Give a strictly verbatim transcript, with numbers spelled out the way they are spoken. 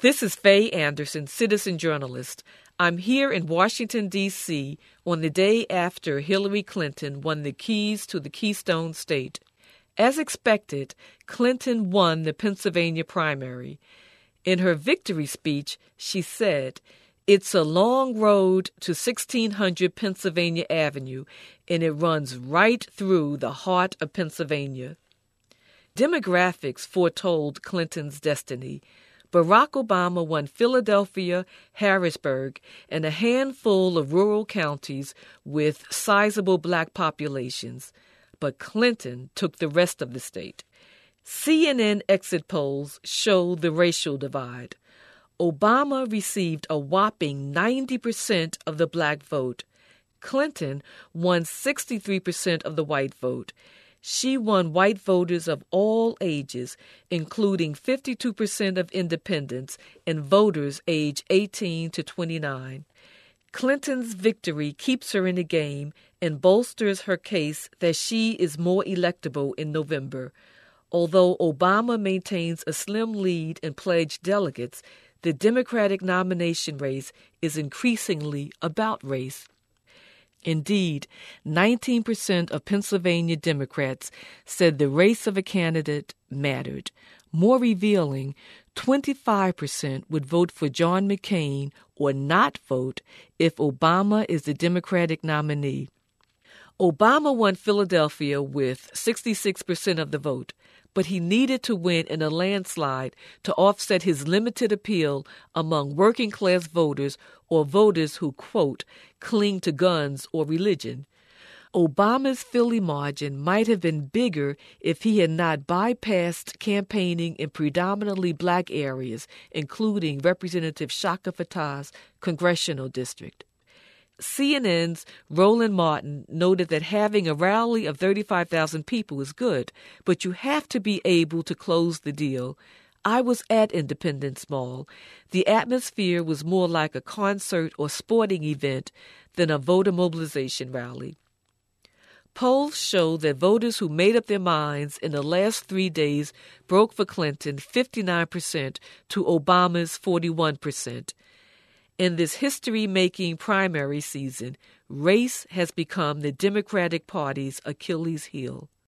This is Faye Anderson, citizen journalist. I'm here in Washington, D C on the day after Hillary Clinton won the keys to the Keystone State. As expected, Clinton won the Pennsylvania primary. In her victory speech, she said, "It's a long road to sixteen hundred Pennsylvania Avenue, and it runs right through the heart of Pennsylvania." Demographics foretold Clinton's destiny. Barack Obama won Philadelphia, Harrisburg, and a handful of rural counties with sizable black populations. But Clinton took the rest of the state. C N N exit polls show the racial divide. Obama received a whopping ninety percent of the black vote. Clinton won sixty-three percent of the white vote. She won white voters of all ages, including fifty-two percent of independents and voters age eighteen to twenty-nine. Clinton's victory keeps her in the game and bolsters her case that she is more electable in November. Although Obama maintains a slim lead in pledged delegates, the Democratic nomination race is increasingly about race. Indeed, nineteen percent of Pennsylvania Democrats said the race of a candidate mattered. More revealing, twenty-five percent would vote for John McCain or not vote if Obama is the Democratic nominee. Obama won Philadelphia with sixty-six percent of the vote, but he needed to win in a landslide to offset his limited appeal among working-class voters or voters who, quote, cling to guns or religion. Obama's Philly margin might have been bigger if he had not bypassed campaigning in predominantly black areas, including Representative Shaka Fattah's congressional district. C N N's Roland Martin noted that having a rally of thirty-five thousand people is good, but you have to be able to close the deal. I was at Independence Mall. The atmosphere was more like a concert or sporting event than a voter mobilization rally. Polls show that voters who made up their minds in the last three days broke for Clinton fifty-nine percent to Obama's forty-one percent. In this history-making primary season, race has become the Democratic Party's Achilles heel.